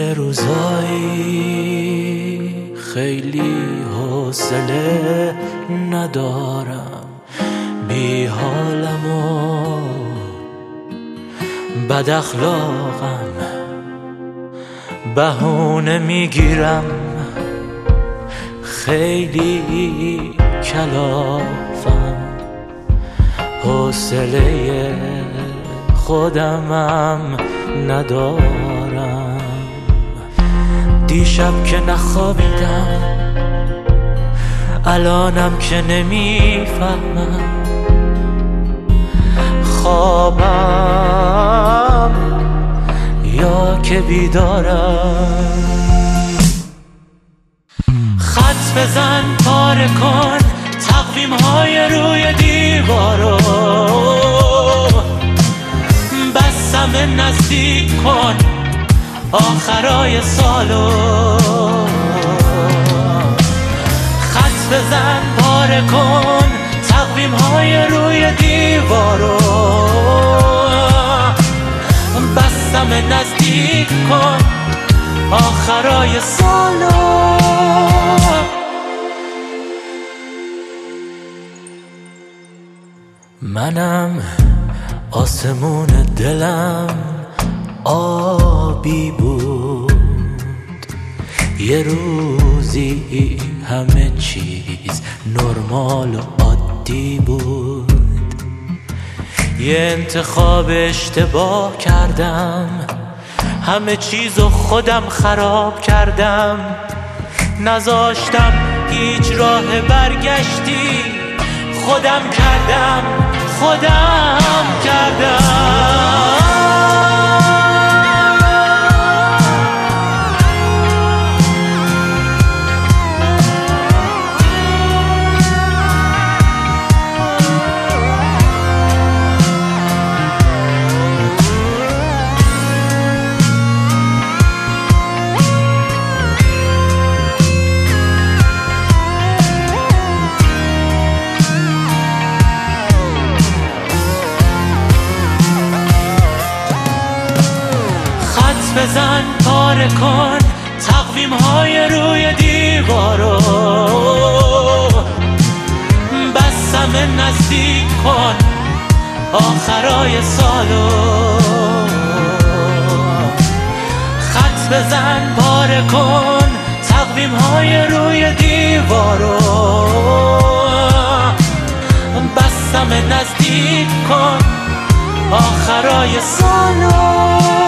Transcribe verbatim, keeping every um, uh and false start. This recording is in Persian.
یه روزایی خیلی حوصله ندارم، بی حالم و بد اخلاقم، بهونه میگیرم، خیلی کلافم، حوصله خودمم ندارم. دیشب که نخوابیدم، الانم که نمیفهمم، خوابم یا که بیدارم. خط بزن پاره کن تقویم های روی دیوارو، بسم نزدیک کن آخرای سالو. خط بزن پاره کن تقویم های روی دیوارو، بسم نزدیک کن آخرای سالو. منم آسمون دلم آبی بود، یه روزی همه چیز نرمال و عادی بود. یه انتخاب اشتباه کردم، همه چیزو خودم خراب کردم، نذاشتم هیچ راه برگشتی، خودم کردم خودم کردم. بزن پاره کن تقویم های روی دیوارو، بسم نزدیک کن آخرای سالو. خط بزن پاره کن تقویم های روی دیوارو، بسم نزدیک کن آخرای سالو.